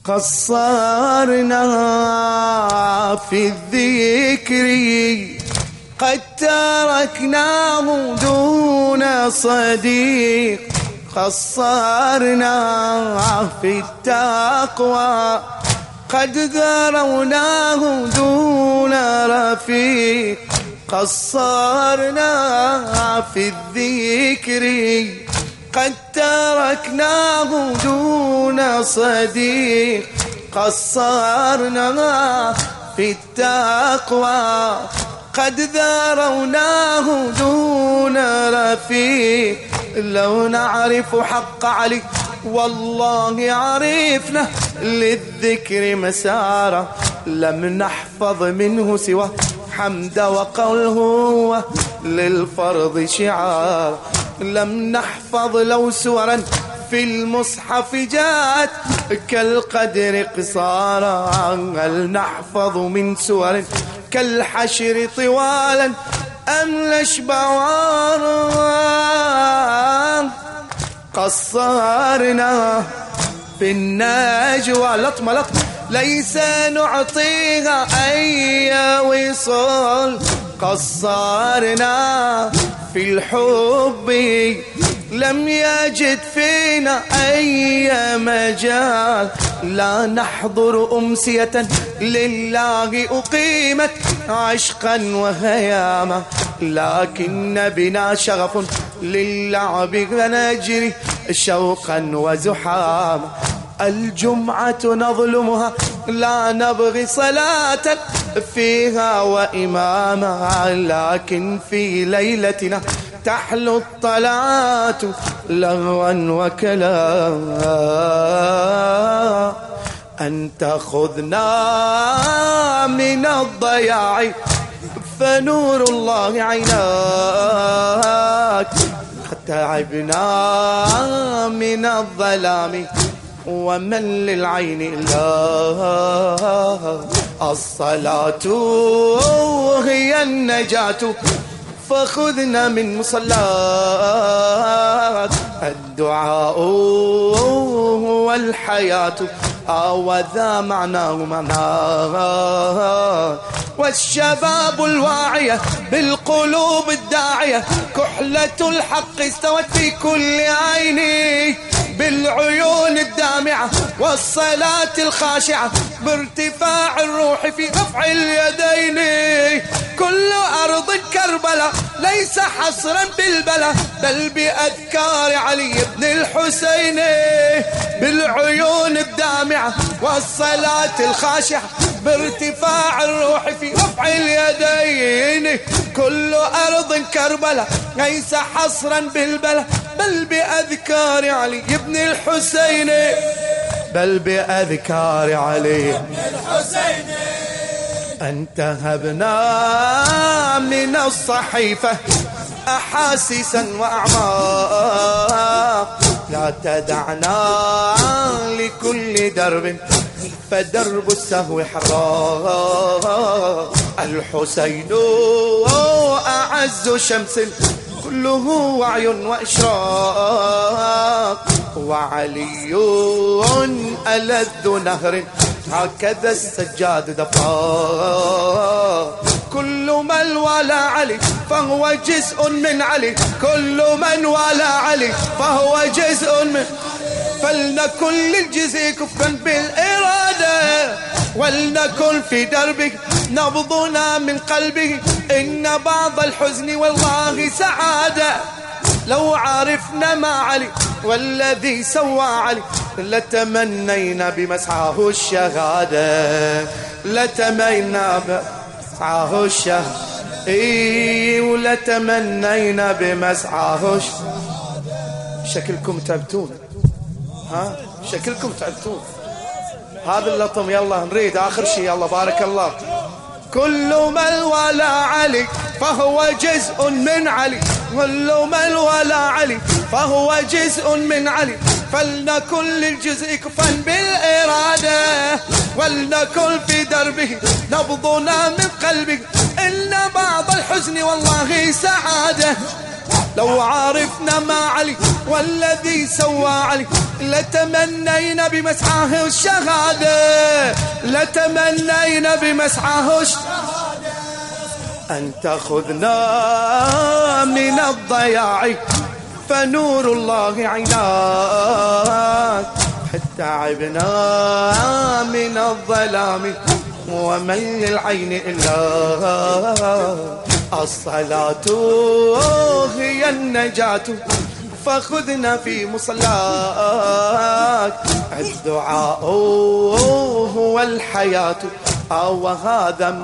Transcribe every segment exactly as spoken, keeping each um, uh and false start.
قصرنا في الذكر قد تركناه دون صديق. قصرنا في التقوى قد ذروناه دون رفيق. قصرنا في الذكر قد تركناه دون صديق. قصرنا في التقوى قد ذروناه دون رفيق. لو نعرف حق علي والله عرفنا للذكر مسارا. لم نحفظ منه سوى حمد وقوله للفرض شعار. لم نحفظ لو سورا في المصحف جاءت كالقدر قصارا. هل نحفظ من سور كالحشر طوالا أم نشبعارا؟ قصرنا في النجوى لطمة لطمة ليس نعطيها أي وصال. قصرنا في الحب لم يجد فينا أي مجال. لا نحضر أمسية لله أقيمت عشقا وهياما. لكن بنا شغف للعب نجري شوقا وزحاما. الجمعة نظلمها لا نبغي صلاة فيها وإماما. لكن في ليلتنا تحلو الطلعات لغوا وكلاما. أن تأخذنا من الضياع فنور الله عيناك. تعبنا من الظلام ومن للعين إلا الصلاة هي النجاة. فخذنا من مصلاك. الدعاء هو الحياة وذا معناه معناه. والشباب الواعية بالقلوب الداعية كحلة الحق استوت في كل عين. بالعيون الدامعة والصلاة الخاشعة بارتفاع الروح في رفع اليدين. كل أرض كربلاء ليس حصرا بالبلاء بل بأذكار علي بن الحسين. بالعيون الدامعة والصلاة الخاشعة بارتفاع الروح في رفع اليدين. كل أرض كربلاء ليس حصرا بالبلاء بل بأذكار علي بن الحسين. بل بأذكار علي بن الحسين. انتهبنا من الصحيفة أحاسيسا وأعماق. لا تدعنا لكل درب فدرب السهو حراق. الحسين أعز شمس كله وعي وإشراق. وعلي ألذ نهر هكذا السجاد دفاق. كل من والى علي فهو جزء من علي. كل من والى علي فهو جزء من. فلنكن للجزء كفا بالإرادة ولنكن في دربه نبضنا من قلبه. إن بعض الحزن والله سعادة. لو عرفنا ما علي والذي سوى علي لتمنينا بمسعاه الشهادة. لتمنينا بمسعاه الشهادة إيه ولتمنينا بمسعاه الشهادة. شكلكم تبتون ها شكلكم تعبتون. هذا اللطم يلا نريد آخر شيء يلا بارك الله. كل من والى علي فهو جزء من علي. كل من والى علي فهو جزء من علي. فلنكن للجزء كفا بالإرادة ولنكن في دربه نبضنا من قلبه. إن بعض الحزن والله سعادة. لو عرفنا ما علي والذي سوى علي لتمنينا بمسعاه الشهادة، لتمنينا بمسعاه الشهادة، أن تأخذنا من الضياع فنور الله عيناك، حتى عبنا من الظلام ومن للعين إلا الصلاة هي النجاة، فخذنا في مصلاك، الدعاء هو الحياة أو هذا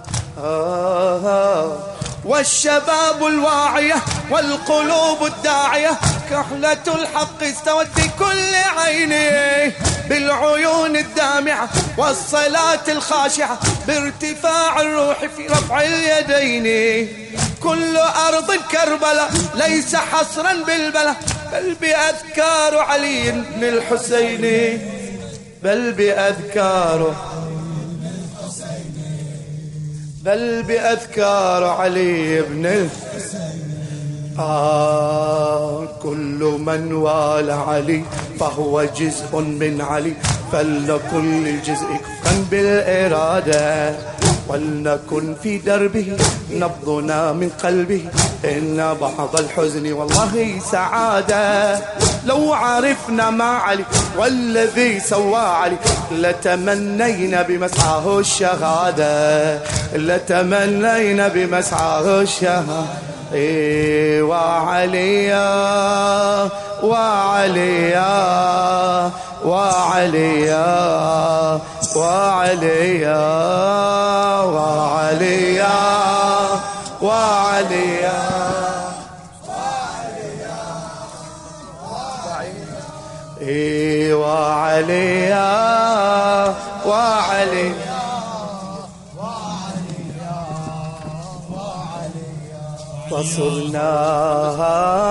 والشباب الواعية والقلوب الداعية، كحلة الحق استوت في كل عينه بالعيون الدامعة، والصلاة الخاشعة بارتفاع الروح في رفع اليدين، كل أرض كربلاء ليس حصرا بالبلاء بل بأذكار علي بن الحسين، بل بأذكاره بل بأذكار علي بن الحسين. آه كل من والى علي فهو جزء من علي، فلنكن للجزء كفا بالإرادة، ولنكن في دربه نبضنا من قلبه، إن بعض الحزن والله سعادة. لو عرفنا ما علي والذي سوى علي لتمنينا بمسعاه الشهادة، لتمنينا بمسعاه الشهادة. إيه وعليا وعليا وعليا وعليا وعليا وعليا إيه وعليا وعليا فصرنا